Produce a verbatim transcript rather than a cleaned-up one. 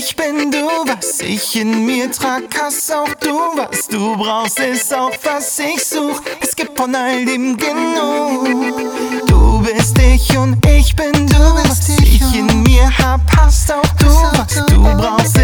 ich bin du, was ich in mir trag, hast auch du. Was du brauchst, ist auch was ich such. Es gibt von all dem genug. Du bist ich und ich bin du, was ich in mir hab, hast auch du. Was du brauchst,